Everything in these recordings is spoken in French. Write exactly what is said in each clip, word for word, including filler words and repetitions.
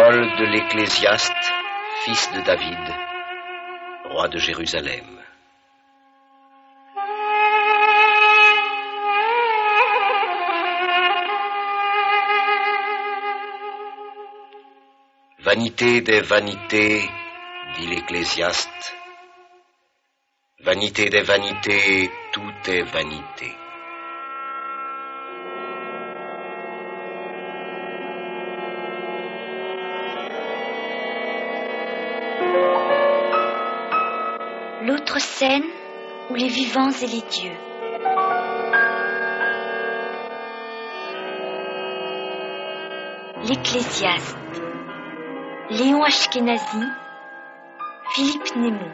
Parole de l'Ecclésiaste, fils de David, roi de Jérusalem. Vanité des vanités, dit l'Ecclésiaste. Vanité des vanités, tout est vanité. L'autre scène où les vivants et les dieux. L'Ecclésiaste. Léon Ashkenazi. Philippe Nemo.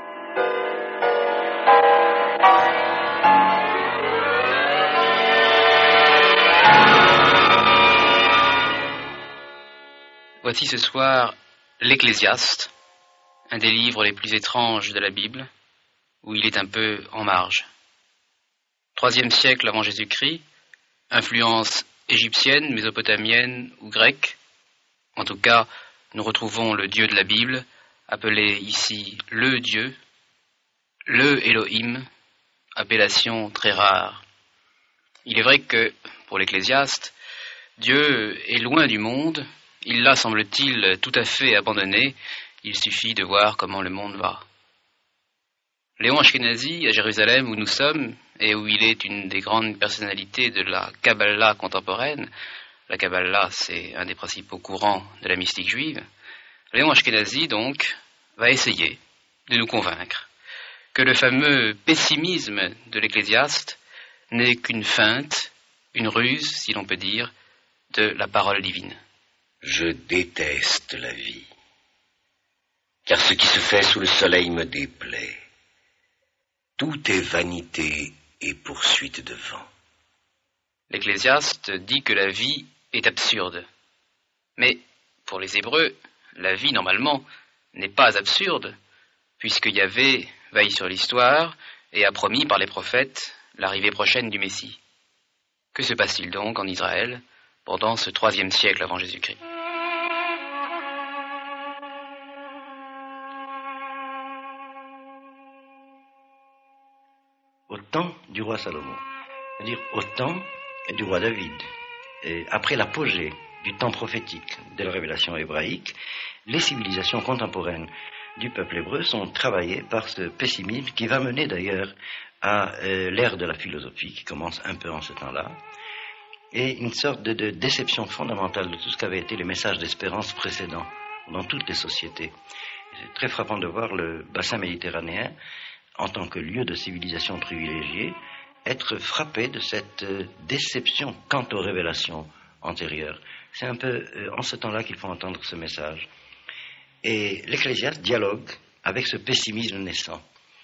Voici ce soir l'Ecclésiaste, un des livres les plus étranges de la Bible, où il est un peu en marge. Troisième siècle avant Jésus-Christ, influence égyptienne, mésopotamienne ou grecque. En tout cas, nous retrouvons le Dieu de la Bible, appelé ici le Dieu, le Elohim, appellation très rare. Il est vrai que, pour l'Ecclésiaste, Dieu est loin du monde. Il l'a, semble-t-il, tout à fait abandonné. Il suffit de voir comment le monde va. Léon Ashkenazi, à Jérusalem, où nous sommes, et où il est une des grandes personnalités de la Kabbalah contemporaine, la Kabbalah, c'est un des principaux courants de la mystique juive, Léon Ashkenazi, donc, va essayer de nous convaincre que le fameux pessimisme de l'Ecclésiaste n'est qu'une feinte, une ruse, si l'on peut dire, de la parole divine. Je déteste la vie, car ce qui se fait sous le soleil me déplaît. Tout est vanité et poursuite de vent. L'Ecclésiaste dit que la vie est absurde. Mais, pour les Hébreux, la vie, normalement, n'est pas absurde, puisque Yahvé veille sur l'histoire et a promis par les prophètes l'arrivée prochaine du Messie. Que se passe-t-il donc en Israël pendant ce troisième siècle avant Jésus-Christ? Au temps du roi Salomon, c'est-à-dire au temps du roi David, et après l'apogée du temps prophétique de la révélation hébraïque, les civilisations contemporaines du peuple hébreu sont travaillées par ce pessimisme qui va mener d'ailleurs à euh, l'ère de la philosophie qui commence un peu en ce temps-là, et une sorte de, de déception fondamentale de tout ce qu'avaient été les messages d'espérance précédents dans toutes les sociétés. C'est très frappant de voir le bassin méditerranéen, en tant que lieu de civilisation privilégiée, être frappé de cette euh, déception quant aux révélations antérieures. C'est un peu euh, en ce temps-là qu'il faut entendre ce message. Et l'Ecclésiaste dialogue avec ce pessimisme naissant.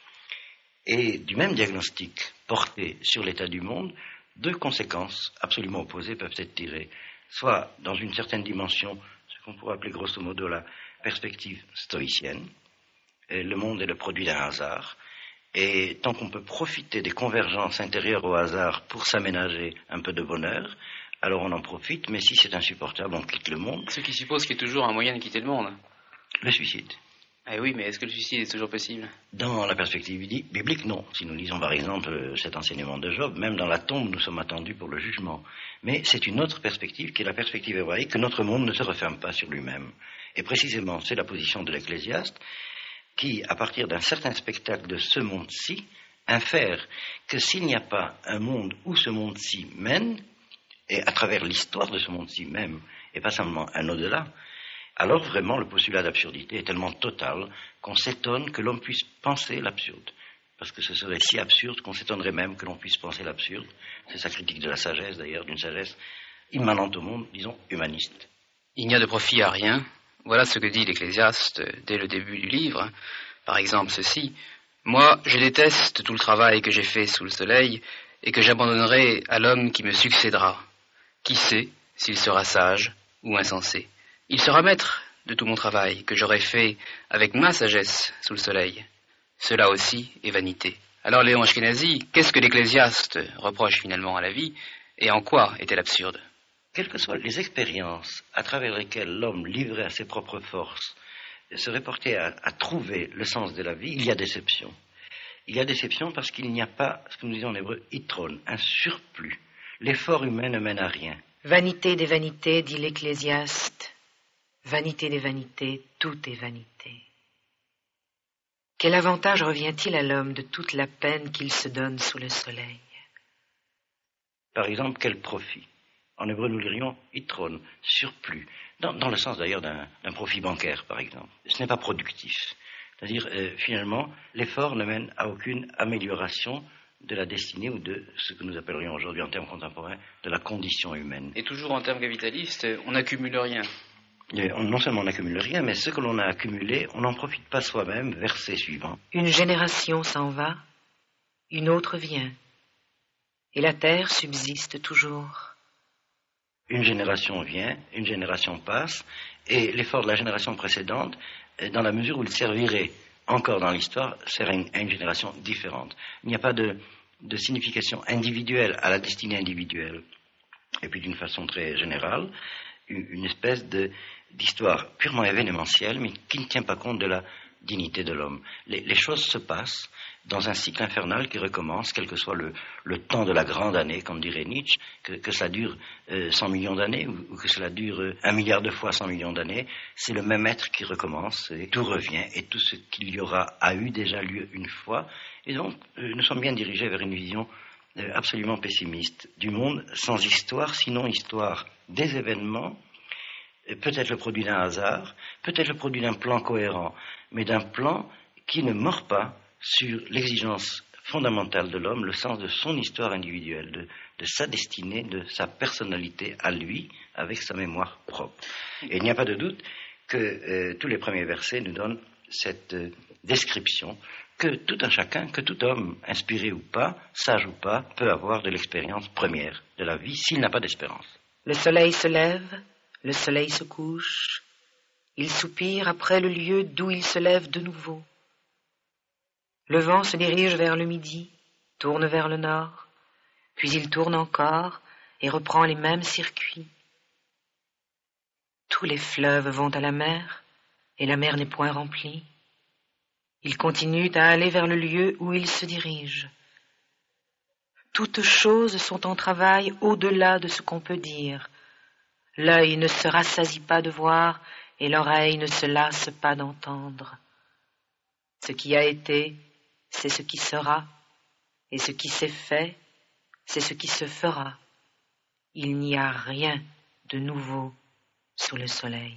Et du même diagnostic porté sur l'état du monde, deux conséquences absolument opposées peuvent être tirées. Soit dans une certaine dimension, ce qu'on pourrait appeler grosso modo la perspective stoïcienne. Et le monde est le produit d'un hasard. Et tant qu'on peut profiter des convergences intérieures au hasard pour s'aménager un peu de bonheur, alors on en profite, mais si c'est insupportable, on quitte le monde. Ce qui suppose qu'il y a toujours un moyen de quitter le monde. Le suicide. Eh oui, mais est-ce que le suicide est toujours possible? Dans la perspective biblique, non. Si nous lisons par exemple cet enseignement de Job, même dans la tombe, nous sommes attendus pour le jugement. Mais c'est une autre perspective qui est la perspective hébraïque, que notre monde ne se referme pas sur lui-même. Et précisément, c'est la position de l'Ecclésiaste, qui, à partir d'un certain spectacle de ce monde-ci, infère que s'il n'y a pas un monde où ce monde-ci mène, et à travers l'histoire de ce monde-ci même, et pas seulement un au-delà, alors vraiment le postulat d'absurdité est tellement total qu'on s'étonne que l'homme puisse penser l'absurde. Parce que ce serait si absurde qu'on s'étonnerait même que l'on puisse penser l'absurde. C'est sa critique de la sagesse, d'ailleurs, d'une sagesse immanente au monde, disons, humaniste. Il n'y a de profit à rien. Voilà ce que dit l'Ecclésiaste dès le début du livre. Par exemple, ceci. Moi, je déteste tout le travail que j'ai fait sous le soleil et que j'abandonnerai à l'homme qui me succédera. Qui sait s'il sera sage ou insensé? Il sera maître de tout mon travail que j'aurai fait avec ma sagesse sous le soleil. Cela aussi est vanité. Alors, Léon Ashkenazi, qu'est-ce que l'Ecclésiaste reproche finalement à la vie et en quoi est-elle absurde? quelles que soient les expériences à travers lesquelles l'homme, livré à ses propres forces, serait porté à, à trouver le sens de la vie, il y a déception. Il y a déception parce qu'il n'y a pas, ce que nous disons en hébreu, yitron, un surplus. L'effort humain ne mène à rien. Vanité des vanités, dit l'Ecclésiaste. Vanité des vanités, tout est vanité. Quel avantage revient-il à l'homme de toute la peine qu'il se donne sous le soleil? Par exemple, quel profit? En hébreu, nous dirions yitron, surplus, dans, dans le sens d'ailleurs d'un, d'un profit bancaire, par exemple. Ce n'est pas productif. C'est-à-dire, euh, finalement, l'effort ne mène à aucune amélioration de la destinée ou de ce que nous appellerions aujourd'hui en termes contemporains de la condition humaine. Et toujours en termes capitalistes, on n'accumule rien. Et on, non seulement on n'accumule rien, mais ce que l'on a accumulé, on n'en profite pas soi-même. Verset suivant. Une génération s'en va, une autre vient, et la terre subsiste toujours. Une génération vient, une génération passe, et l'effort de la génération précédente, dans la mesure où il servirait encore dans l'histoire, sert à une, à une génération différente. Il n'y a pas de, de signification individuelle à la destinée individuelle. Et puis d'une façon très générale, une, une espèce de, d'histoire purement événementielle, mais qui ne tient pas compte de la dignité de l'homme. Les, les choses se passent dans un cycle infernal qui recommence, quel que soit le, le temps de la grande année, comme dirait Nietzsche, que, que cela dure euh, cent millions d'années ou, ou que cela dure euh, un milliard de fois cent millions d'années, c'est le même être qui recommence et tout revient et tout ce qu'il y aura a eu déjà lieu une fois. Et donc, euh, nous sommes bien dirigés vers une vision euh, absolument pessimiste du monde sans histoire, sinon histoire des événements, euh, peut-être le produit d'un hasard, peut-être le produit d'un plan cohérent, mais d'un plan qui ne mord pas sur l'exigence fondamentale de l'homme, le sens de son histoire individuelle, de, de sa destinée, de sa personnalité à lui, avec sa mémoire propre. Et il n'y a pas de doute que euh, tous les premiers versets nous donnent cette euh, description que tout un chacun, que tout homme, inspiré ou pas, sage ou pas, peut avoir de l'expérience première de la vie s'il n'a pas d'espérance. Le soleil se lève, le soleil se couche, il soupire après le lieu d'où il se lève de nouveau. Le vent se dirige vers le midi, tourne vers le nord, puis il tourne encore et reprend les mêmes circuits. Tous les fleuves vont à la mer, et la mer n'est point remplie. Ils continuent à aller vers le lieu où ils se dirigent. Toutes choses sont en travail au-delà de ce qu'on peut dire. L'œil ne se rassasie pas de voir, et l'oreille ne se lasse pas d'entendre. Ce qui a été, c'est ce qui sera, et ce qui s'est fait, c'est ce qui se fera. Il n'y a rien de nouveau sous le soleil.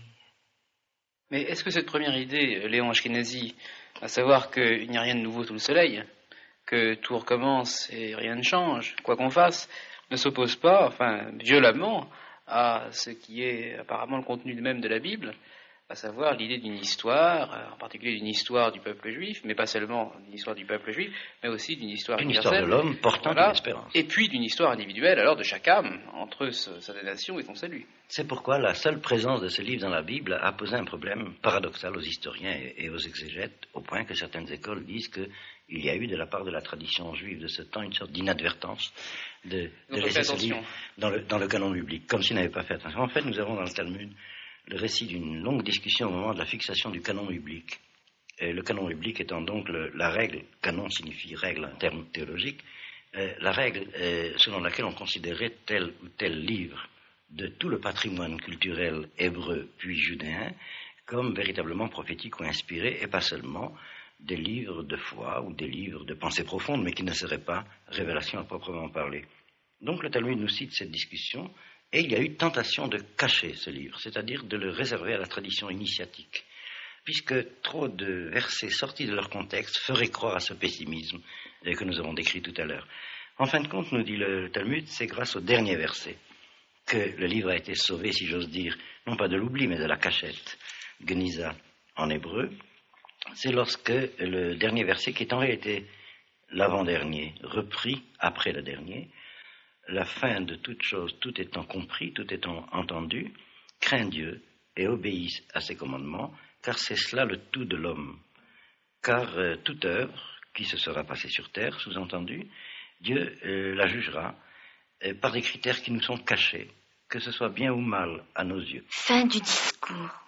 Mais est-ce que cette première idée, Léon Ashkenazi, à savoir qu'il n'y a rien de nouveau sous le soleil, que tout recommence et rien ne change, quoi qu'on fasse, ne s'oppose pas, enfin, violemment, à ce qui est apparemment le contenu même de la Bible, à savoir l'idée d'une histoire, en particulier d'une histoire du peuple juif, mais pas seulement d'une histoire du peuple juif, mais aussi d'une histoire une universelle. Une histoire de l'homme portant voilà, une espérance. Et puis d'une histoire individuelle, alors de chaque âme, entre ce, sa nation et son salut. C'est pourquoi la seule présence de ce livre dans la Bible a posé un problème paradoxal aux historiens et, et aux exégètes, au point que certaines écoles disent qu'il y a eu de la part de la tradition juive de ce temps une sorte d'inadvertance de, de laisser ce livre dans le, dans le canon biblique, comme s'ils n'avaient pas fait attention. En fait, nous avons dans le Talmud le récit d'une longue discussion au moment de la fixation du canon biblique. Et le canon biblique étant donc le, la règle, canon signifie règle en termes théologiques, euh, la règle euh, selon laquelle on considérait tel ou tel livre de tout le patrimoine culturel hébreu puis judéen comme véritablement prophétique ou inspiré, et pas seulement des livres de foi ou des livres de pensée profonde, mais qui ne seraient pas révélation à proprement parler. Donc le Talmud nous cite cette discussion. Et il y a eu tentation de cacher ce livre, c'est-à-dire de le réserver à la tradition initiatique, puisque trop de versets sortis de leur contexte feraient croire à ce pessimisme que nous avons décrit tout à l'heure. En fin de compte, nous dit le Talmud, c'est grâce au dernier verset que le livre a été sauvé, si j'ose dire, non pas de l'oubli, mais de la cachette, Geniza en hébreu. C'est lorsque le dernier verset, qui est en réalité l'avant-dernier, repris après le dernier, la fin de toute chose, tout étant compris, tout étant entendu, crains Dieu et obéisse à ses commandements, car c'est cela le tout de l'homme. Car euh, toute œuvre qui se sera passée sur terre, sous-entendu, Dieu euh, la jugera euh, par des critères qui nous sont cachés que ce soit bien ou mal à nos yeux. Fin du discours.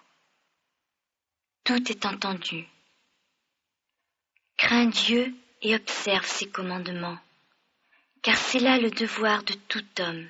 Tout est entendu. Crains Dieu et observe ses commandements, car c'est là le devoir de tout homme.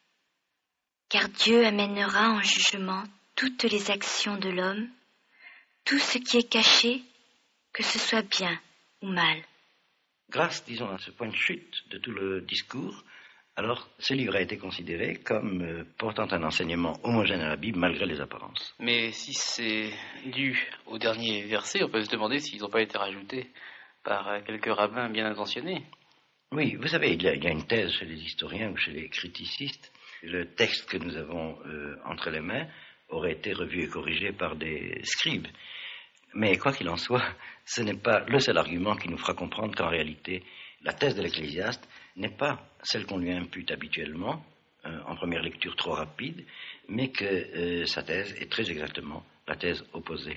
Car Dieu amènera en jugement toutes les actions de l'homme, tout ce qui est caché, que ce soit bien ou mal. Grâce, disons, à ce point de chute de tout le discours, alors ce livre a été considéré comme euh, portant un enseignement homogène à la Bible malgré les apparences. Mais si c'est dû au dernier verset, on peut se demander s'ils n'ont pas été rajoutés par quelques rabbins bien intentionnés. Oui, vous savez, il y a, il y a une thèse chez les historiens ou chez les criticistes. Le texte que nous avons euh, entre les mains aurait été revu et corrigé par des scribes. Mais quoi qu'il en soit, ce n'est pas le seul argument qui nous fera comprendre qu'en réalité, la thèse de l'Ecclésiaste n'est pas celle qu'on lui impute habituellement, euh, en première lecture trop rapide, mais que euh, sa thèse est très exactement la thèse opposée.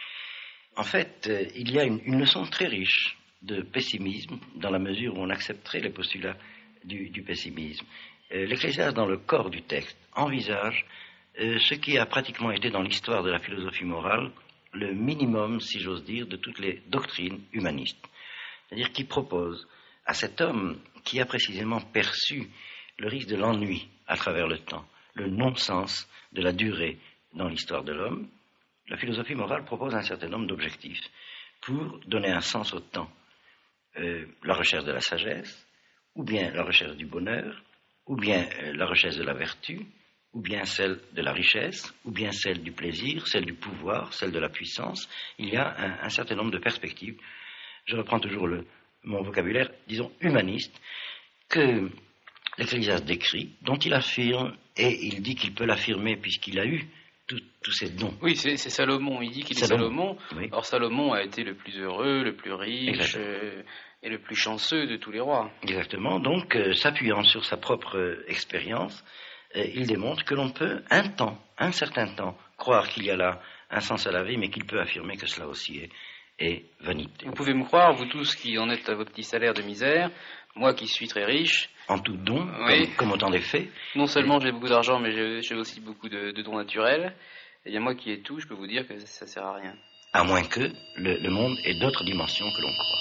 En fait, euh, il y a une, une leçon très riche de pessimisme dans la mesure où on accepterait les postulats du, du pessimisme. Euh, L'Ecclésiaste, dans le corps du texte, envisage euh, ce qui a pratiquement été dans l'histoire de la philosophie morale le minimum, si j'ose dire, de toutes les doctrines humanistes. C'est-à-dire qu'il propose à cet homme qui a précisément perçu le risque de l'ennui à travers le temps, le non-sens de la durée dans l'histoire de l'homme, la philosophie morale propose un certain nombre d'objectifs pour donner un sens au temps. Euh, la recherche de la sagesse, ou bien la recherche du bonheur, ou bien euh, la recherche de la vertu, ou bien celle de la richesse, ou bien celle du plaisir, celle du pouvoir, celle de la puissance. Il y a un, un certain nombre de perspectives. Je reprends toujours le, mon vocabulaire, disons, humaniste, que l'Ecclésiaste décrit, dont il affirme, et il dit qu'il peut l'affirmer puisqu'il a eu tous ces dons. Oui, c'est, c'est Salomon. Il dit qu'il est Salomon. Oui. Or, Salomon a été le plus heureux, le plus riche euh, et le plus chanceux de tous les rois. Exactement. Donc, euh, s'appuyant sur sa propre euh, expérience, euh, il démontre que l'on peut, un temps, un certain temps, croire qu'il y a là un sens à la vie, mais qu'il peut affirmer que cela aussi est, est vanité. Vous pouvez me croire, vous tous qui en êtes à votre petit salaire de misère, moi qui suis très riche. En tout don, oui. comme, comme autant des faits. Non seulement j'ai beaucoup d'argent, mais j'ai, j'ai aussi beaucoup de, de dons naturels. Et bien moi qui ai tout, je peux vous dire que ça ne sert à rien. À moins que le, le monde ait d'autres dimensions que l'on croit.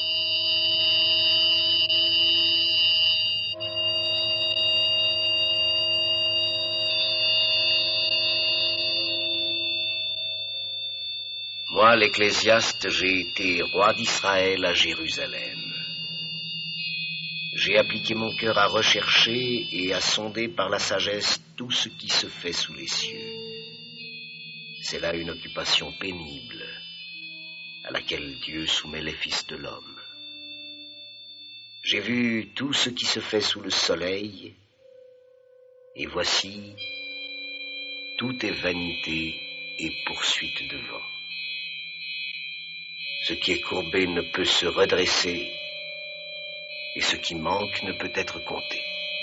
Moi, l'Ecclésiaste, j'ai été roi d'Israël à Jérusalem. J'ai appliqué mon cœur à rechercher et à sonder par la sagesse tout ce qui se fait sous les cieux. C'est là une occupation pénible à laquelle Dieu soumet les fils de l'homme. J'ai vu tout ce qui se fait sous le soleil, et voici, tout est vanité et poursuite de vent. Ce qui est courbé ne peut se redresser, et ce qui manque ne peut être compté.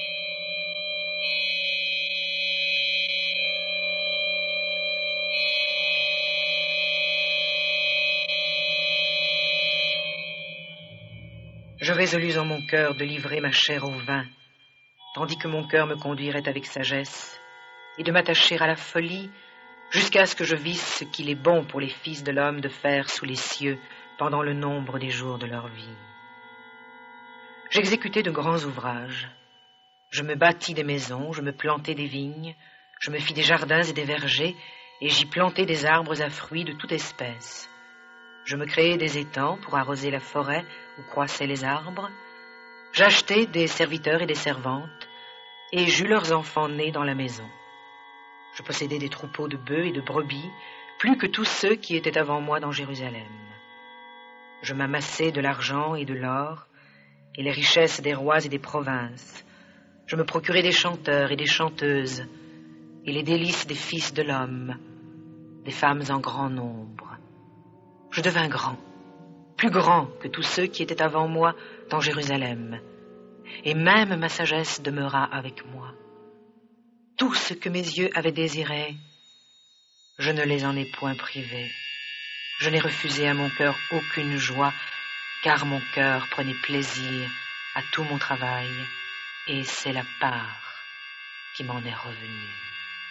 Je résolus en mon cœur de livrer ma chair au vin, tandis que mon cœur me conduirait avec sagesse, et de m'attacher à la folie, jusqu'à ce que je visse ce qu'il est bon pour les fils de l'homme de faire sous les cieux pendant le nombre des jours de leur vie. J'exécutai de grands ouvrages. Je me bâtis des maisons, je me plantai des vignes, je me fis des jardins et des vergers, et j'y plantai des arbres à fruits de toute espèce. Je me créai des étangs pour arroser la forêt où croissaient les arbres. J'achetai des serviteurs et des servantes, et j'eus leurs enfants nés dans la maison. Je possédais des troupeaux de bœufs et de brebis, plus que tous ceux qui étaient avant moi dans Jérusalem. Je m'amassai de l'argent et de l'or, et les richesses des rois et des provinces. Je me procurai des chanteurs et des chanteuses, et les délices des fils de l'homme, des femmes en grand nombre. Je devins grand, plus grand que tous ceux qui étaient avant moi dans Jérusalem, et même ma sagesse demeura avec moi. Tout ce que mes yeux avaient désiré, je ne les en ai point privés. Je n'ai refusé à mon cœur aucune joie, car mon cœur prenait plaisir à tout mon travail, et c'est la part qui m'en est revenue.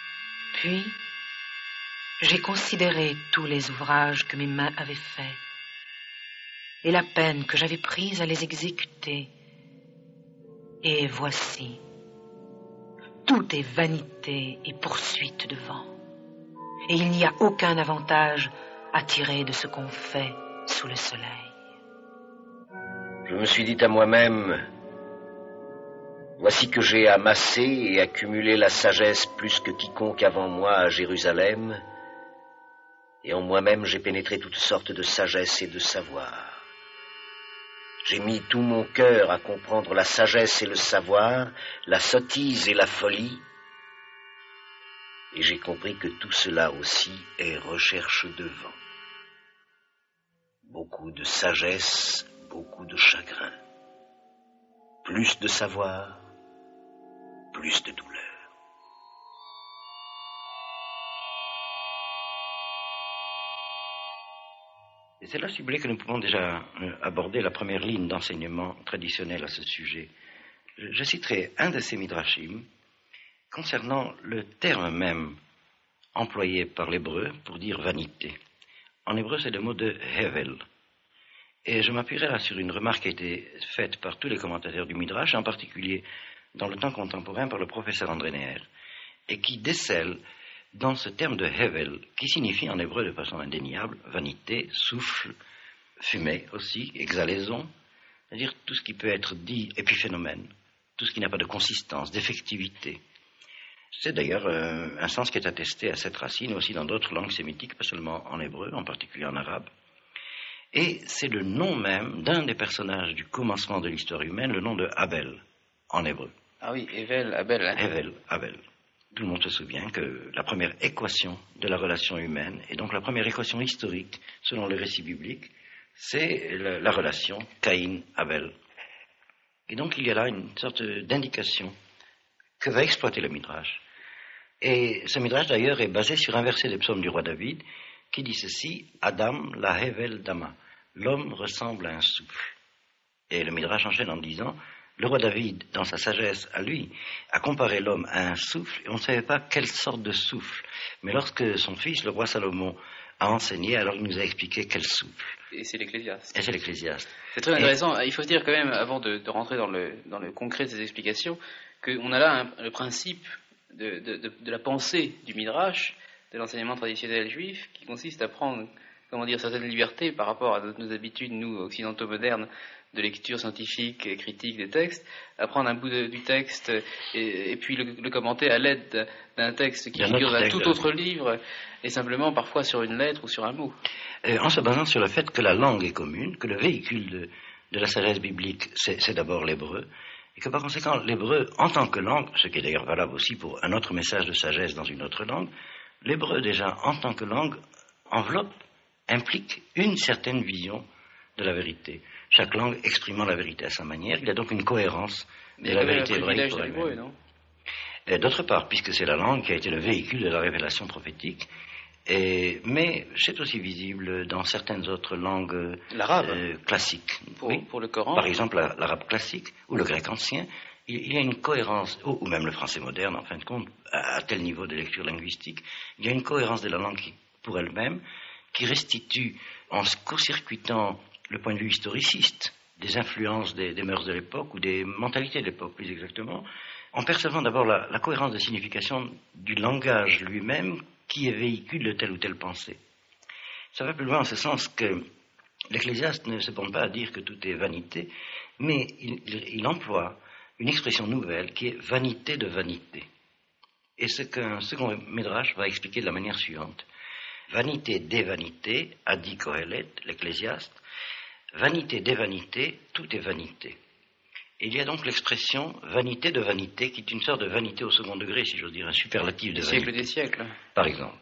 Puis, j'ai considéré tous les ouvrages que mes mains avaient faits et la peine que j'avais prise à les exécuter. Et voici, tout est vanité et poursuite de vent. Et il n'y a aucun avantage à tirer de ce qu'on fait sous le soleil. Je me suis dit à moi-même, voici que j'ai amassé et accumulé la sagesse plus que quiconque avant moi à Jérusalem, et en moi-même j'ai pénétré toutes sortes de sagesse et de savoir. J'ai mis tout mon cœur à comprendre la sagesse et le savoir, la sottise et la folie, et j'ai compris que tout cela aussi est recherche de vent. Beaucoup de sagesse, beaucoup de chagrin. Plus de savoir, plus de douleur. Et c'est là, si vous voulez, que nous pouvons déjà aborder la première ligne d'enseignement traditionnel à ce sujet. Je citerai un de ces midrashim concernant le terme même employé par l'hébreu pour dire vanité. En hébreu, c'est le mot de hevel. Et je m'appuierai là sur une remarque qui a été faite par tous les commentateurs du midrash, en particulier dans le temps contemporain par le professeur André Neher, et qui décèle dans ce terme de hevel, qui signifie en hébreu de façon indéniable vanité, souffle, fumée aussi, exhalaison, c'est-à-dire tout ce qui peut être dit épiphénomène, tout ce qui n'a pas de consistance, d'effectivité. C'est d'ailleurs euh, un sens qui est attesté à cette racine aussi dans d'autres langues sémitiques, pas seulement en hébreu, en particulier en arabe. Et c'est le nom même d'un des personnages du commencement de l'histoire humaine, le nom de Abel, en hébreu. Ah oui, Evel, Abel. Hein. Evel, Abel. Tout le monde se souvient que la première équation de la relation humaine, et donc la première équation historique, selon le récit biblique, c'est la, la relation Caïn-Abel. Et donc il y a là une sorte d'indication que va exploiter le Midrash. Et ce Midrash d'ailleurs est basé sur un verset des psaumes du roi David qui dit ceci, Adam la Hevel Dama, l'homme ressemble à un souffle. Et le Midrash enchaîne en disant, le roi David, dans sa sagesse à lui, a comparé l'homme à un souffle, et on ne savait pas quelle sorte de souffle. Mais lorsque son fils, le roi Salomon, a enseigné, alors il nous a expliqué quel souffle. Et c'est l'Ecclésiaste. Et c'est l'Ecclésiaste. C'est très intéressant. Et il faut se dire quand même, avant de, de rentrer dans le, dans le concret de ces explications, qu'on a là un, le principe de, de, de, de la pensée du Midrash, de l'enseignement traditionnel juif, qui consiste à prendre, comment dire, certaines libertés par rapport à nos habitudes, nous, occidentaux modernes, de lecture scientifique et critique des textes, à prendre un bout de, du texte et, et puis le, le commenter à l'aide d'un texte qui figure dans un tout autre livre, et simplement parfois sur une lettre ou sur un mot. Et en se basant sur le fait que la langue est commune, que le véhicule de, de la sagesse biblique, c'est, c'est d'abord l'hébreu, et que par conséquent l'hébreu en tant que langue, ce qui est d'ailleurs valable aussi pour un autre message de sagesse dans une autre langue, l'hébreu déjà en tant que langue enveloppe, implique une certaine vision de la vérité. Chaque langue exprimant la vérité à sa manière, il y a donc une cohérence de la vérité hébraïque pour elle-même. Non ? Et d'autre part, puisque c'est la langue qui a été le véhicule de la révélation prophétique, et, mais c'est aussi visible dans certaines autres langues l'arabe, euh, classiques. Pour, oui. pour le Coran. Par exemple, la, l'arabe classique ou le grec ancien, il, il y a une cohérence, ou, ou même le français moderne, en fin de compte, à, à tel niveau de lecture linguistique, il y a une cohérence de la langue qui, pour elle-même, qui restitue, en court-circuitant le point de vue historiciste, des influences des, des mœurs de l'époque, ou des mentalités de l'époque plus exactement, en percevant d'abord la, la cohérence de signification du langage lui-même qui est véhicule de telle ou telle pensée. Ça va plus loin en ce sens que l'Ecclésiaste ne se borne pas à dire que tout est vanité, mais il, il, il emploie une expression nouvelle qui est vanité de vanité. Et ce qu'un second Midrash va expliquer de la manière suivante. Vanité des vanités, a dit Kohelet, l'Ecclésiaste, vanité des vanités, tout est vanité. Et il y a donc l'expression vanité de vanité, qui est une sorte de vanité au second degré, si j'ose dire, un superlatif de vanité. Siècle des siècles. Par exemple.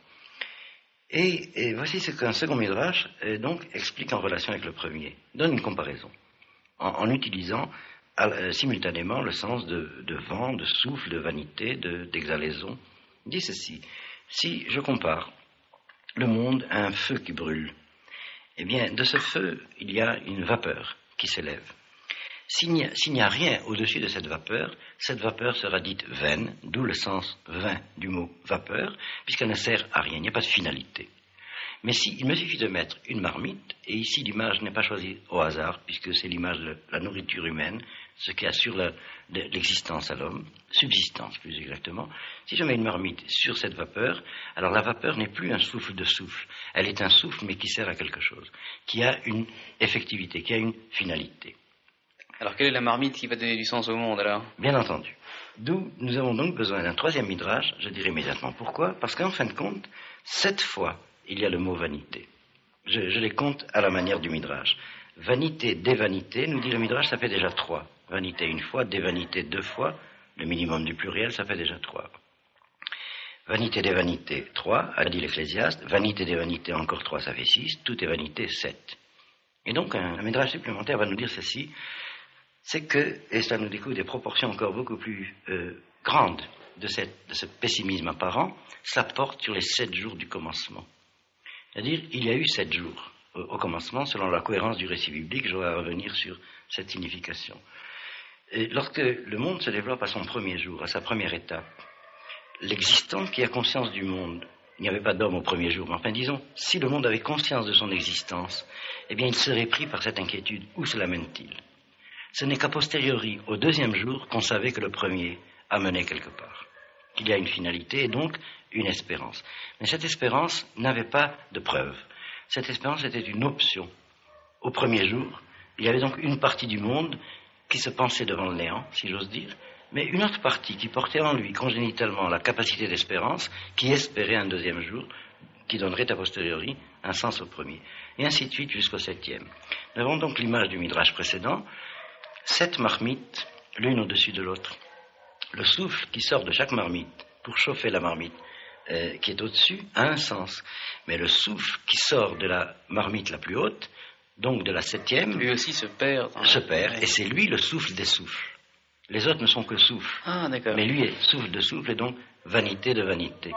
Et, et voici ce qu'un second Midrash euh, donc explique en relation avec le premier. Donne une comparaison, en, en utilisant euh, simultanément le sens de, de vent, de souffle, de vanité, de, d'exhalaison. Il dit ceci, si je compare le monde à un feu qui brûle, eh bien, de ce feu, il y a une vapeur qui s'élève. S'il n'y a, s'il n'y a rien au-dessus de cette vapeur, cette vapeur sera dite vaine, d'où le sens vain du mot vapeur, puisqu'elle ne sert à rien, il n'y a pas de finalité. Mais si, il me suffit de mettre une marmite, et ici l'image n'est pas choisie au hasard, puisque c'est l'image de la nourriture humaine, ce qui assure la, de, l'existence à l'homme, subsistance plus exactement. Si je mets une marmite sur cette vapeur, alors la vapeur n'est plus un souffle de souffle, elle est un souffle mais qui sert à quelque chose, qui a une effectivité, qui a une finalité. Alors quelle est la marmite qui va donner du sens au monde alors? Bien entendu. D'où nous avons donc besoin d'un troisième midrash, je dirai immédiatement pourquoi, parce qu'en fin de compte, sept fois, il y a le mot vanité. Je, je les compte à la manière du midrash. Vanité, dévanité, nous dit le midrash, ça fait déjà trois. Vanité une fois, dévanité deux fois, le minimum du pluriel, ça fait déjà trois. Vanité, dévanité, trois, a dit l'Ecclésiaste. Vanité, dévanité, encore trois, ça fait six. Tout est vanité, sept. Et donc un, un midrash supplémentaire va nous dire ceci, c'est que, et cela nous découvre des proportions encore beaucoup plus euh, grandes de, cette, de ce pessimisme apparent, ça porte sur les sept jours du commencement. C'est-à-dire, il y a eu sept jours au, au commencement, selon la cohérence du récit biblique. Je vais revenir sur cette signification. Et lorsque le monde se développe à son premier jour, à sa première étape, l'existant qui a conscience du monde, il n'y avait pas d'homme au premier jour, mais enfin disons, si le monde avait conscience de son existence, eh bien il serait pris par cette inquiétude. Où cela mène-t-il? Ce n'est qu'a posteriori, au deuxième jour, qu'on savait que le premier amenait quelque part, qu'il y a une finalité et donc une espérance. Mais cette espérance n'avait pas de preuve. Cette espérance était une option. Au premier jour, il y avait donc une partie du monde qui se pensait devant le néant, si j'ose dire, mais une autre partie qui portait en lui congénitalement la capacité d'espérance, qui espérait un deuxième jour, qui donnerait a posteriori un sens au premier. Et ainsi de suite jusqu'au septième. Nous avons donc l'image du midrash précédent, sept marmites, l'une au-dessus de l'autre. Le souffle qui sort de chaque marmite pour chauffer la marmite euh, qui est au-dessus a un sens. Mais le souffle qui sort de la marmite la plus haute, donc de la septième, lui aussi se perd. Se perd, et c'est lui le souffle des souffles. Les autres ne sont que souffles. Ah, d'accord. Mais lui est souffle de souffle et donc vanité de vanité.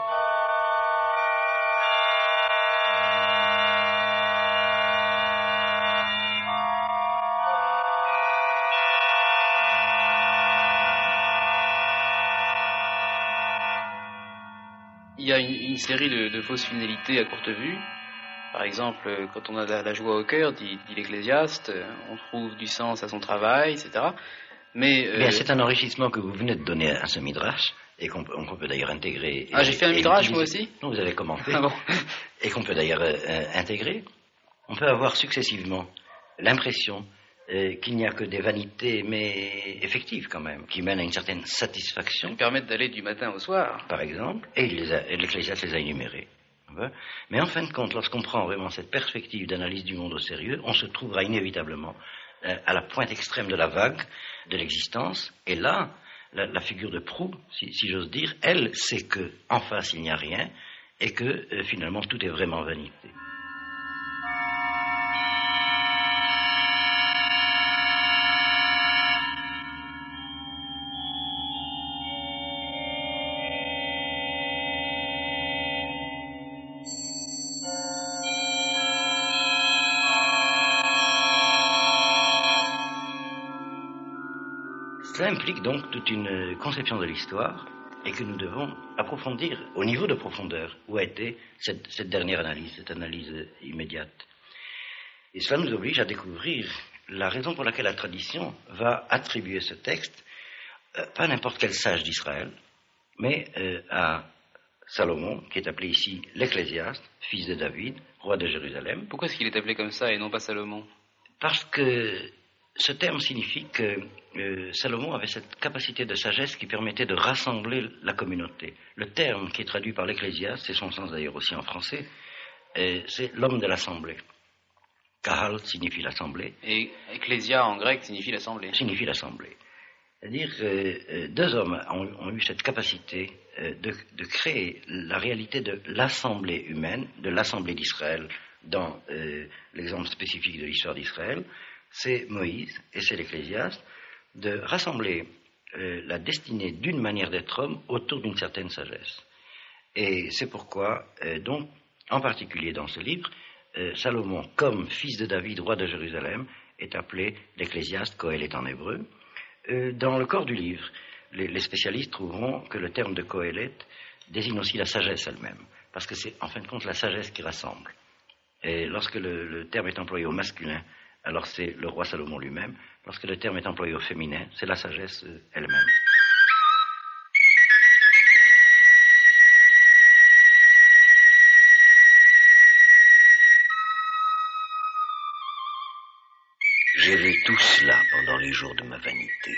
Il y a une, une série de, de fausses finalités à courte vue. Par exemple, quand on a la, la joie au cœur, dit, dit l'Ecclésiaste, on trouve du sens à son travail, et cetera. Mais euh... bien, c'est un enrichissement que vous venez de donner à ce midrash et qu'on peut, qu'on peut d'ailleurs intégrer. Ah, j'ai fait un midrash moi aussi. Non, vous avez commenté. Ah bon. Et qu'on peut d'ailleurs euh, intégrer. On peut avoir successivement l'impression euh, qu'il n'y a que des vanités, mais effectives quand même, qui mènent à une certaine satisfaction. Qui permettent d'aller du matin au soir. Par exemple, et, il les a, et l'Ecclésiaste les a énumérées. Mais en fin de compte, lorsqu'on prend vraiment cette perspective d'analyse du monde au sérieux, on se trouvera inévitablement euh, à la pointe extrême de la vague de l'existence. Et là, la, la figure de proue, si, si j'ose dire, elle sait que en face il n'y a rien et que euh, finalement tout est vraiment vanité. Cela implique donc toute une conception de l'histoire et que nous devons approfondir au niveau de profondeur où a été cette, cette dernière analyse, cette analyse immédiate. Et cela nous oblige à découvrir la raison pour laquelle la tradition va attribuer ce texte, euh, pas à n'importe quel sage d'Israël, mais euh, à Salomon, qui est appelé ici l'Ecclésiaste, fils de David, roi de Jérusalem. Pourquoi est-ce qu'il est appelé comme ça et non pas Salomon? Parce que ce terme signifie que euh, Salomon avait cette capacité de sagesse qui permettait de rassembler la communauté. Le terme qui est traduit par l'Ecclésiaste, c'est son sens d'ailleurs aussi en français, euh, c'est l'homme de l'assemblée. Kahal signifie l'assemblée. Et ecclésia en grec signifie l'assemblée. Signifie l'assemblée. C'est-à-dire que euh, deux hommes ont, ont eu cette capacité euh, de, de créer la réalité de l'assemblée humaine, de l'assemblée d'Israël, dans euh, l'exemple spécifique de l'histoire d'Israël. C'est Moïse et c'est l'Ecclésiaste, de rassembler euh, la destinée d'une manière d'être homme autour d'une certaine sagesse. Et c'est pourquoi, euh, donc, en particulier dans ce livre, euh, Salomon, comme fils de David, roi de Jérusalem, est appelé l'Ecclésiaste, Coëlette en hébreu. Euh, dans le corps du livre, les, les spécialistes trouveront que le terme de Coëlette désigne aussi la sagesse elle-même, parce que c'est en fin de compte la sagesse qui rassemble. Et lorsque le, le terme est employé au masculin, alors c'est le roi Salomon lui-même. Lorsque le terme est employé au féminin, c'est la sagesse euh, elle-même. J'ai vu tout cela pendant les jours de ma vanité.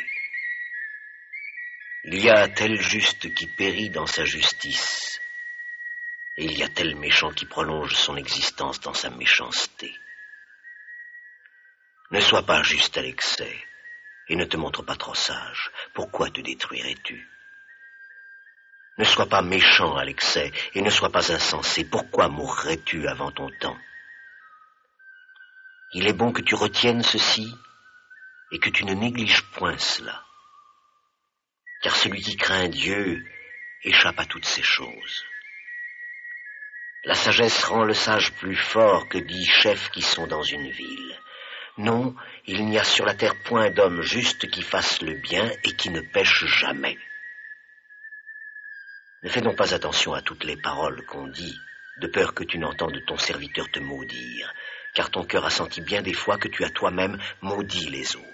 Il y a tel juste qui périt dans sa justice, et il y a tel méchant qui prolonge son existence dans sa méchanceté. Ne sois pas juste à l'excès, et ne te montre pas trop sage. Pourquoi te détruirais-tu? Ne sois pas méchant à l'excès, et ne sois pas insensé. Pourquoi mourrais-tu avant ton temps? Il est bon que tu retiennes ceci, et que tu ne négliges point cela. Car celui qui craint Dieu échappe à toutes ces choses. La sagesse rend le sage plus fort que dix chefs qui sont dans une ville. Non, il n'y a sur la terre point d'homme juste qui fasse le bien et qui ne pêche jamais. Ne fais donc pas attention à toutes les paroles qu'on dit, de peur que tu n'entendes ton serviteur te maudire, car ton cœur a senti bien des fois que tu as toi-même maudit les autres.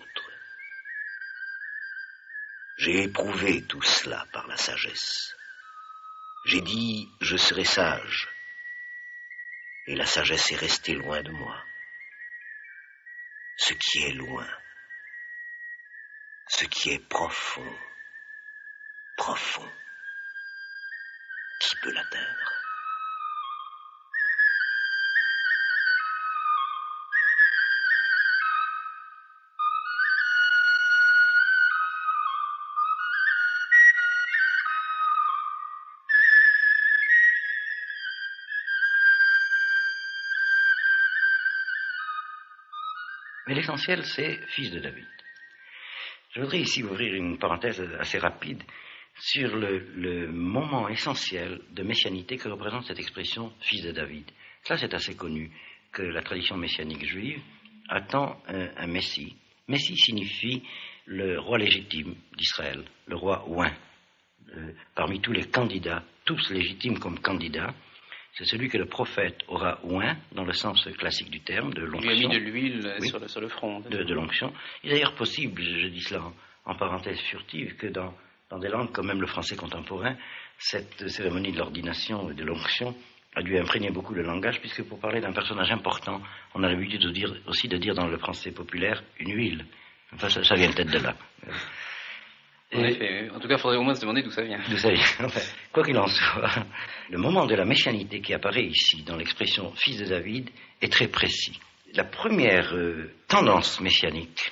J'ai éprouvé tout cela par la sagesse. J'ai dit, je serai sage, et la sagesse est restée loin de moi. Ce qui est loin, ce qui est profond, profond, qui peut l'atteindre? Mais l'essentiel, c'est fils de David. Je voudrais ici ouvrir une parenthèse assez rapide sur le, le moment essentiel de messianité que représente cette expression fils de David. Ça, c'est assez connu, que la tradition messianique juive attend un, un Messie. Messie signifie le roi légitime d'Israël, le roi oint. Euh, parmi tous les candidats, tous légitimes comme candidats, c'est celui que le prophète aura oint, dans le sens classique du terme, de l'onction. Il lui a mis de l'huile oui, sur, le, sur le front. De, de l'onction. Il est d'ailleurs possible, je, je dis cela en, en parenthèse furtive, que dans, dans des langues comme même le français contemporain, cette cérémonie de l'ordination et de l'onction a dû imprégner beaucoup le langage, puisque pour parler d'un personnage important, on a l'habitude de dire, aussi de dire dans le français populaire une huile. Enfin, ça, ça vient peut-être de là. En effet, en tout cas, il faudrait au moins se demander d'où ça vient. D'où ça vient. Enfin, quoi qu'il en soit, le moment de la messianité qui apparaît ici dans l'expression « fils de David » est très précis. La première euh, tendance messianique,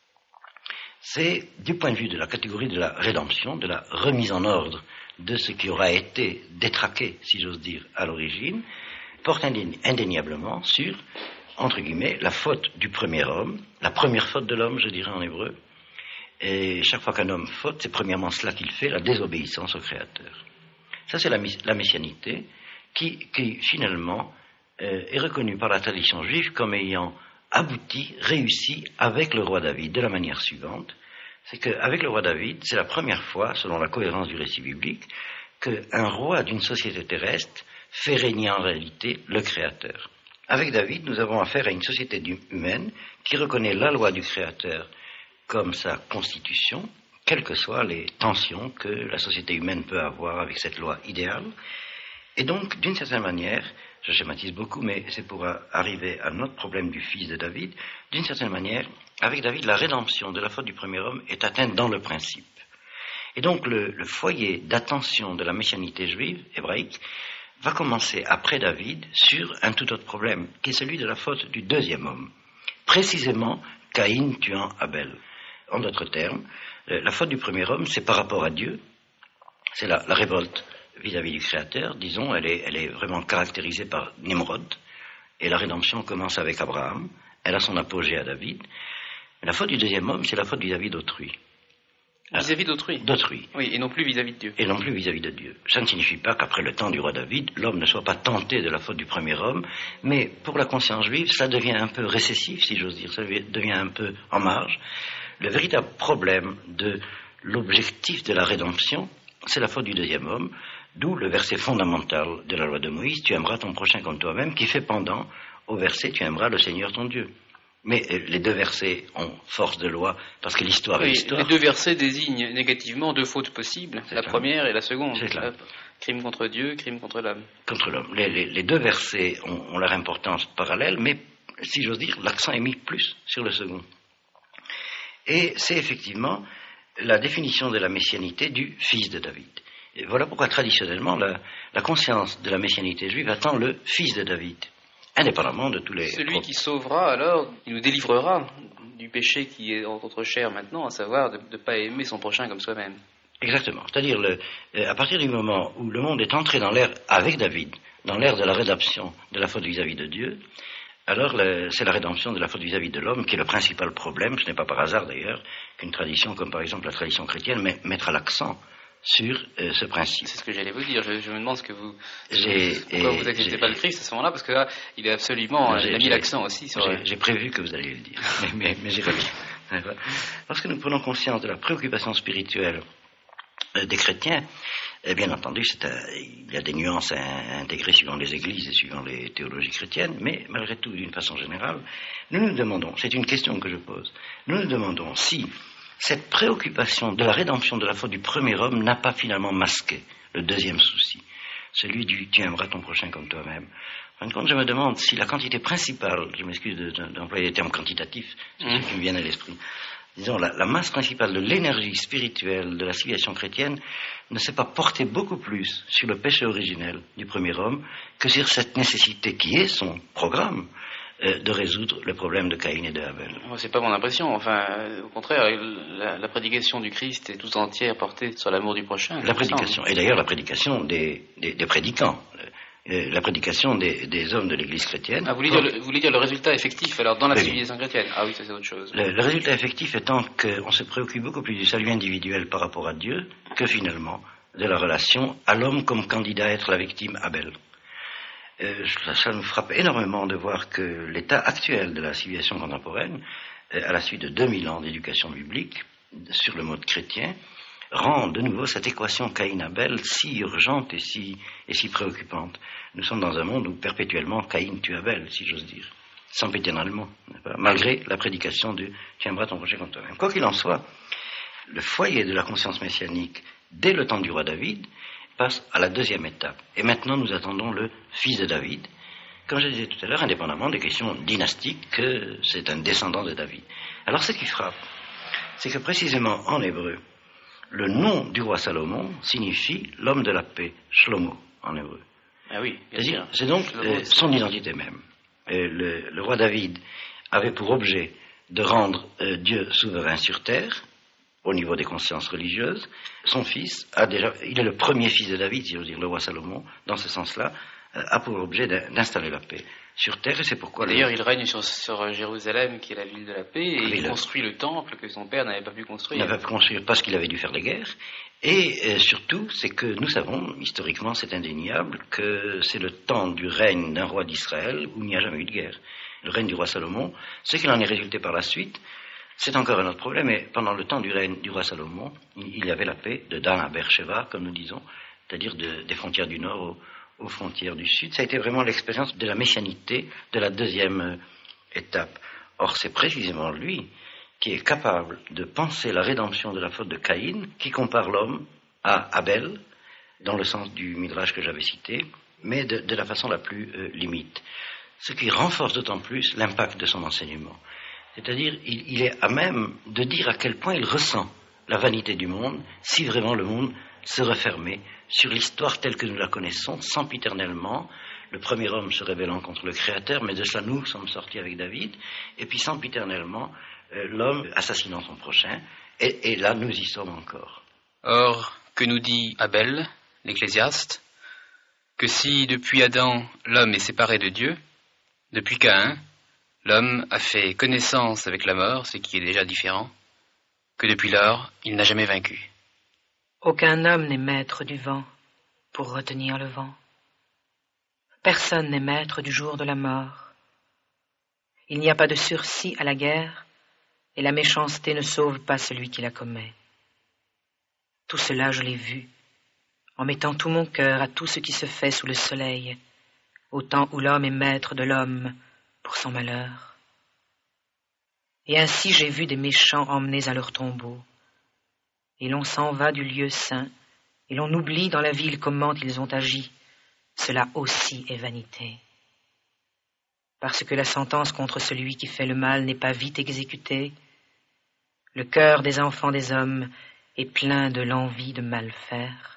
c'est du point de vue de la catégorie de la rédemption, de la remise en ordre de ce qui aura été détraqué, si j'ose dire, à l'origine, porte indéniablement sur, entre guillemets, la faute du premier homme, la première faute de l'homme, je dirais en hébreu. Et chaque fois qu'un homme faute, c'est premièrement cela qu'il fait, la désobéissance au Créateur. Ça, c'est la, la messianité qui, qui finalement, euh, est reconnue par la tradition juive comme ayant abouti, réussi avec le roi David de la manière suivante. C'est qu'avec le roi David, c'est la première fois, selon la cohérence du récit biblique, qu'un roi d'une société terrestre fait régner en réalité le Créateur. Avec David, nous avons affaire à une société humaine qui reconnaît la loi du Créateur comme sa constitution, quelles que soient les tensions que la société humaine peut avoir avec cette loi idéale. Et donc, d'une certaine manière, je schématise beaucoup, mais c'est pour arriver à notre problème du fils de David, d'une certaine manière, avec David, la rédemption de la faute du premier homme est atteinte dans le principe. Et donc, le, le foyer d'attention de la messianité juive, hébraïque, va commencer après David sur un tout autre problème, qui est celui de la faute du deuxième homme. Précisément, Caïn tuant Abel. En d'autres termes, la faute du premier homme, c'est par rapport à Dieu, c'est la, la révolte vis-à-vis du Créateur, disons, elle est, elle est vraiment caractérisée par Nimrod, et la rédemption commence avec Abraham, elle a son apogée à David. Mais la faute du deuxième homme, c'est la faute du David autrui. Vis-à-vis d'autrui. D'autrui. Oui, et non plus vis-à-vis de Dieu. Et non plus vis-à-vis de Dieu. Ça ne signifie pas qu'après le temps du roi David, l'homme ne soit pas tenté de la faute du premier homme, mais pour la conscience juive, ça devient un peu récessif, si j'ose dire, ça devient un peu en marge. Le véritable problème de l'objectif de la rédemption, c'est la faute du deuxième homme, d'où le verset fondamental de la loi de Moïse, tu aimeras ton prochain comme toi-même, qui fait pendant au verset, tu aimeras le Seigneur ton Dieu. Mais euh, les deux versets ont force de loi, parce que l'histoire oui, est l'histoire. Les deux versets désignent négativement deux fautes possibles, C'est la ça. première et la seconde. C'est cela. Crime contre Dieu, crime contre l'homme. Contre l'homme. Les, les, les deux versets ont, ont leur importance parallèle, mais, si j'ose dire, l'accent est mis plus sur le second. Et c'est effectivement la définition de la messianité du fils de David. Et voilà pourquoi, traditionnellement, la, la conscience de la messianité juive attend le fils de David. Indépendamment de tous les... Celui qui sauvera, alors, qui nous délivrera du péché qui est dans notre chair maintenant, à savoir de ne pas aimer son prochain comme soi-même. Exactement. C'est-à-dire, le, euh, à partir du moment où le monde est entré dans l'ère avec David, dans l'ère de la rédemption de la faute vis-à-vis de Dieu, alors le, c'est la rédemption de la faute vis-à-vis de l'homme qui est le principal problème. Ce n'est pas par hasard, d'ailleurs, qu'une tradition comme, par exemple, la tradition chrétienne met, mettra l'accent sur euh, ce principe. C'est ce que j'allais vous dire. Je, je me demande ce que vous... J'ai, pourquoi et, vous acceptez j'ai, pas le Christ à ce moment-là, parce que là, il est absolument... j'ai, il a mis j'ai, l'accent aussi sur... J'ai, j'ai prévu que vous alliez le dire, mais, mais, mais j'y reviens. Lorsque nous prenons conscience de la préoccupation spirituelle euh, des chrétiens, eh bien entendu, c'est un, il y a des nuances à, à intégrer suivant les églises et suivant les théologies chrétiennes, mais malgré tout, d'une façon générale, nous nous demandons, c'est une question que je pose, nous nous demandons si cette préoccupation de la rédemption de la faute du premier homme n'a pas finalement masqué le deuxième souci, celui du « tu aimeras ton prochain comme toi-même ». En fin de compte, je me demande si la quantité principale, je m'excuse de, de, d'employer les termes quantitatifs, c'est mmh. ce qui me vient à l'esprit, disons, la, la masse principale de l'énergie spirituelle de la civilisation chrétienne ne s'est pas portée beaucoup plus sur le péché originel du premier homme que sur cette nécessité qui est son programme euh, de résoudre le problème de Caïn et de Abel. C'est pas mon impression. Enfin, euh, au contraire, la, la prédication du Christ est tout entière portée sur l'amour du prochain. La prédication, et d'ailleurs la prédication des, des, des prédicants. Euh, la prédication des, des hommes de l'Église chrétienne. Ah, vous voulez, dire le, vous voulez dire le résultat effectif, alors, dans la oui, civilisation chrétienne? Ah oui, ça c'est autre chose. Le, le résultat effectif étant qu'on se préoccupe beaucoup plus du salut individuel par rapport à Dieu que finalement de la relation à l'homme comme candidat à être la victime Abel. Euh, ça, ça nous frappe énormément de voir que l'état actuel de la civilisation contemporaine, euh, à la suite de deux mille ans d'éducation biblique sur le mode chrétien, rend de nouveau cette équation Caïn-Abel si urgente et si, et si préoccupante. Nous sommes dans un monde où perpétuellement Caïn tue Abel, si j'ose dire, sempiternellement, malgré la prédication de « tu aimeras ton prochain comme toi-même ». Quoi qu'il en soit, le foyer de la conscience messianique, dès le temps du roi David, passe à la deuxième étape. Et maintenant, nous attendons le fils de David, comme je disais tout à l'heure, indépendamment des questions dynastiques, que c'est un descendant de David. Alors, ce qui frappe, c'est que précisément en hébreu, le nom du roi Salomon signifie l'homme de la paix, Shlomo, en hébreu. Ah oui, c'est-à-dire, c'est donc euh, son identité même. Euh, le, le roi David avait pour objet de rendre euh, Dieu souverain sur terre, au niveau des consciences religieuses. Son fils a déjà, il est le premier fils de David, si je veux dire, le roi Salomon, dans ce sens-là, euh, a pour objet d'installer la paix sur terre, et c'est pourquoi... D'ailleurs, le... il règne sur, sur Jérusalem, qui est la ville de la paix, et oui, il le... construit le temple que son père n'avait pas pu construire. Il n'avait pas pu construire parce qu'il avait dû faire des guerres, et euh, surtout, c'est que nous savons, historiquement, c'est indéniable, que c'est le temps du règne d'un roi d'Israël où il n'y a jamais eu de guerre. Le règne du roi Salomon, ce qu'il en est résulté par la suite, c'est encore un autre problème, mais pendant le temps du règne du roi Salomon, il y avait la paix de Dan à Beersheba, comme nous disons, c'est-à-dire de, des frontières du nord aux, aux frontières du sud. Ça a été vraiment l'expérience de la messianité de la deuxième euh, étape. Or, c'est précisément lui qui est capable de penser la rédemption de la faute de Caïn, qui compare l'homme à Abel, dans le sens du Midrash que j'avais cité, mais de, de la façon la plus euh, limite. Ce qui renforce d'autant plus l'impact de son enseignement. C'est-à-dire, il, il est à même de dire à quel point il ressent la vanité du monde, si vraiment le monde se refermait sur l'histoire telle que nous la connaissons, sempiternellement, le premier homme se révélant contre le Créateur, mais de ça nous sommes sortis avec David, et puis sempiternellement, euh, l'homme assassinant son prochain, et, et là nous y sommes encore. Or, que nous dit Abel, l'Ecclésiaste, que si depuis Adam l'homme est séparé de Dieu, depuis Caïn, l'homme a fait connaissance avec la mort, ce qui est déjà différent, que depuis lors, il n'a jamais vaincu. Aucun homme n'est maître du vent pour retenir le vent. Personne n'est maître du jour de la mort. Il n'y a pas de sursis à la guerre, et la méchanceté ne sauve pas celui qui la commet. Tout cela, je l'ai vu, en mettant tout mon cœur à tout ce qui se fait sous le soleil, au temps où l'homme est maître de l'homme pour son malheur. Et ainsi j'ai vu des méchants emmenés à leur tombeau, et l'on s'en va du lieu saint, et l'on oublie dans la ville comment ils ont agi. Cela aussi est vanité. Parce que la sentence contre celui qui fait le mal n'est pas vite exécutée, le cœur des enfants des hommes est plein de l'envie de mal faire.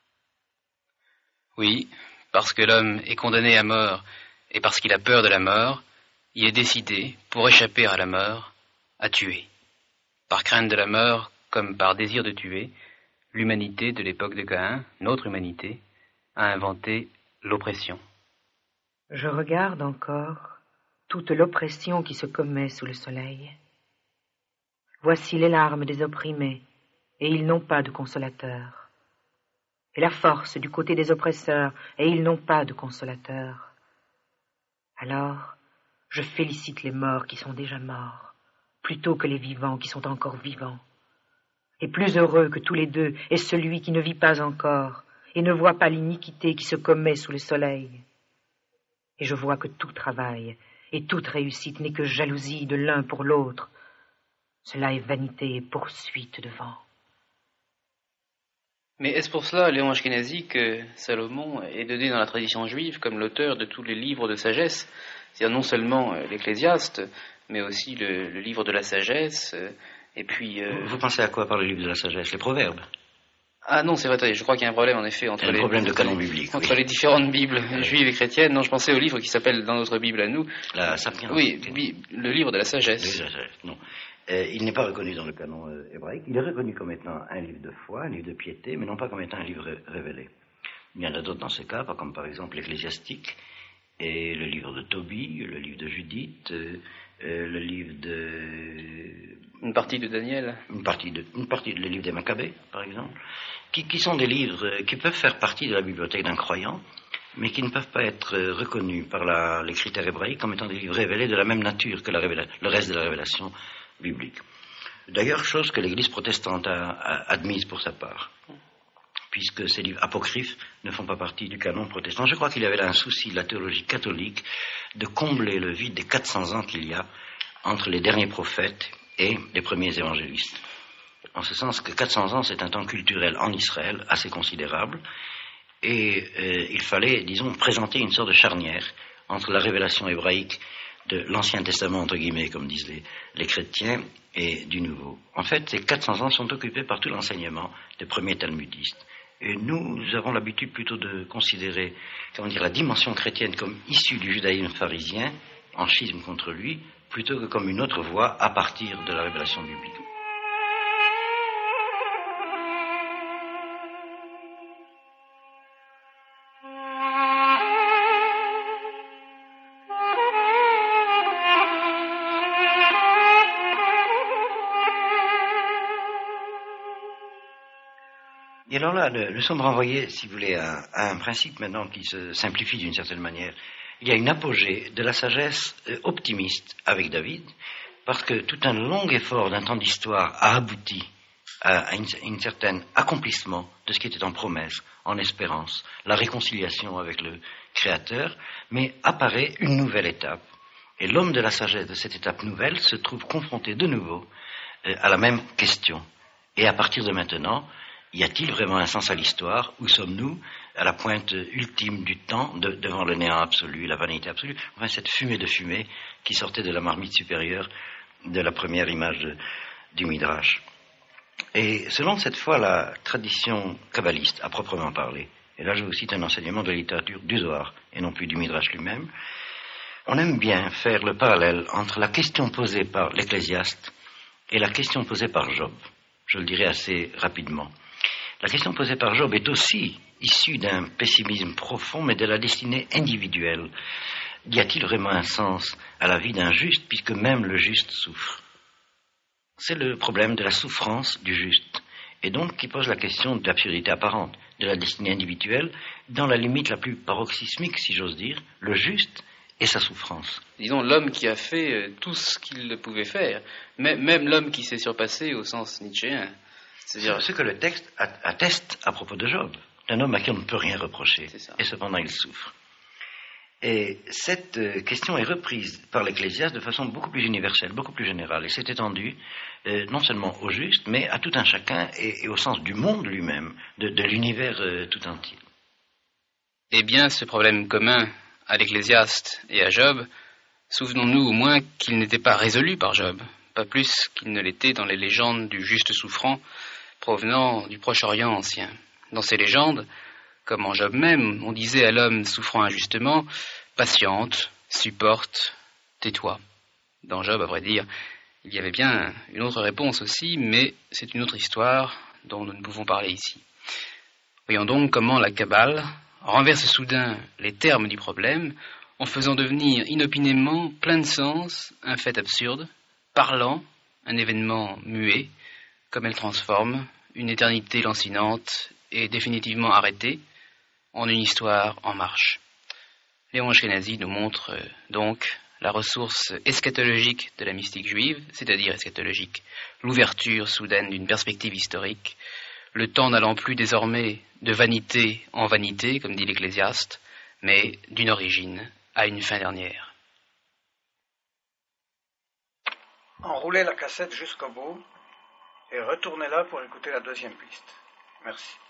Oui, parce que l'homme est condamné à mort, et parce qu'il a peur de la mort, il est décidé, pour échapper à la mort, à tuer. Par crainte de la mort, comme par désir de tuer, l'humanité de l'époque de Caïn, notre humanité, a inventé l'oppression. Je regarde encore toute l'oppression qui se commet sous le soleil. Voici les larmes des opprimés, et ils n'ont pas de consolateur. Et la force du côté des oppresseurs, et ils n'ont pas de consolateur. Alors, je félicite les morts qui sont déjà morts, plutôt que les vivants qui sont encore vivants. Et plus heureux que tous les deux est celui qui ne vit pas encore, et ne voit pas l'iniquité qui se commet sous le soleil. Et je vois que tout travail et toute réussite n'est que jalousie de l'un pour l'autre. Cela est vanité et poursuite de vent. Mais est-ce pour cela, Léon Ashkenazi, que Salomon est donné dans la tradition juive comme l'auteur de tous les livres de sagesse, c'est-à-dire non seulement l'Ecclésiaste, mais aussi le, le livre de la sagesse, et puis... Euh... Vous pensez à quoi par le livre de la sagesse? Les proverbes? Ah non, c'est vrai, je crois qu'il y a un problème en effet entre, un les, problème de canon biblique, entre oui. les différentes Bibles oui. juives et chrétiennes. Non, je pensais au livre qui s'appelle dans notre Bible à nous. La Sapiens. Oui, le livre de la sagesse. Oui, la sagesse, non. Euh, il n'est pas reconnu dans le canon euh, hébraïque. Il est reconnu comme étant un livre de foi, un livre de piété, mais non pas comme étant un livre révélé. Il y en a d'autres dans ce cas, comme par exemple l'Ecclésiastique, et le livre de Tobie, le livre de Judith, euh, euh, le livre de... Une partie de Daniel. Une partie de, une partie de le livre des Maccabées, par exemple, qui, qui sont des livres qui peuvent faire partie de la bibliothèque d'un croyant, mais qui ne peuvent pas être reconnus par la, les critères hébraïques comme étant des livres révélés de la même nature que la révéla, le reste de la révélation biblique. D'ailleurs, chose que l'Église protestante a, a admise pour sa part, puisque ces livres apocryphes ne font pas partie du canon protestant. Je crois qu'il y avait là un souci de la théologie catholique de combler le vide des quatre cents ans qu'il y a entre les derniers prophètes et les premiers évangélistes. En ce sens que quatre cents ans, c'est un temps culturel en Israël assez considérable, et euh, il fallait, disons, présenter une sorte de charnière entre la révélation hébraïque de l'Ancien Testament, entre guillemets, comme disent les, les chrétiens, et du Nouveau. En fait, ces quatre cents ans sont occupés par tout l'enseignement des premiers talmudistes. Et nous, nous avons l'habitude plutôt de considérer, comment dire, la dimension chrétienne comme issue du judaïsme pharisien, en schisme contre lui, plutôt que comme une autre voie à partir de la révélation biblique. Et alors là, nous sommes renvoyés, si vous voulez, à, à un principe maintenant qui se simplifie d'une certaine manière. Il y a une apogée de la sagesse optimiste avec David, parce que tout un long effort d'un temps d'histoire a abouti à un certain accomplissement de ce qui était en promesse, en espérance, la réconciliation avec le Créateur, mais apparaît une nouvelle étape. Et l'homme de la sagesse de cette étape nouvelle se trouve confronté de nouveau à la même question. Et à partir de maintenant, y a-t-il vraiment un sens à l'histoire? Où sommes-nous à la pointe ultime du temps, de, devant le néant absolu, la vanité absolue? Enfin, cette fumée de fumée qui sortait de la marmite supérieure de la première image de, du Midrash. Et selon cette fois la tradition kabbaliste, à proprement parler, et là je vous cite un enseignement de la littérature du Zohar, et non plus du Midrash lui-même, on aime bien faire le parallèle entre la question posée par l'Ecclésiaste et la question posée par Job. Je le dirai assez rapidement. La question posée par Job est aussi issue d'un pessimisme profond, mais de la destinée individuelle. Y a-t-il vraiment un sens à la vie d'un juste, puisque même le juste souffre? c'est le problème de la souffrance du juste, et donc qui pose la question de l'absurdité apparente, de la destinée individuelle, dans la limite la plus paroxysmique, si j'ose dire, le juste et sa souffrance. Disons, l'homme qui a fait tout ce qu'il pouvait faire, même, même l'homme qui s'est surpassé au sens nietzschéen. C'est-à-dire ce que le texte atteste à propos de Job, d'un homme à qui on ne peut rien reprocher, et cependant il souffre. Et cette question est reprise par l'Ecclésiaste de façon beaucoup plus universelle, beaucoup plus générale, et c'est étendu euh, non seulement au juste, mais à tout un chacun, et, et au sens du monde lui-même, de, de l'univers euh, tout entier. Eh bien, ce problème commun à l'Ecclésiaste et à Job, souvenons-nous au moins qu'il n'était pas résolu par Job, pas plus qu'il ne l'était dans les légendes du juste souffrant provenant du Proche-Orient ancien. Dans ces légendes, comme en Job même, on disait à l'homme souffrant injustement, patiente, supporte, tais-toi. Dans Job, à vrai dire, il y avait bien une autre réponse aussi, mais c'est une autre histoire dont nous ne pouvons parler ici. Voyons donc comment la Kabbale renverse soudain les termes du problème en faisant devenir inopinément, plein de sens, un fait absurde, parlant, un événement muet, comme elle transforme une éternité lancinante et définitivement arrêtée en une histoire en marche. Léon Ashkenazi nous montre euh, donc la ressource eschatologique de la mystique juive, c'est-à-dire eschatologique, l'ouverture soudaine d'une perspective historique, le temps n'allant plus désormais de vanité en vanité, comme dit l'Ecclésiaste, mais d'une origine à une fin dernière. Enroulez la cassette jusqu'au bout et retournez-la pour écouter la deuxième piste. Merci.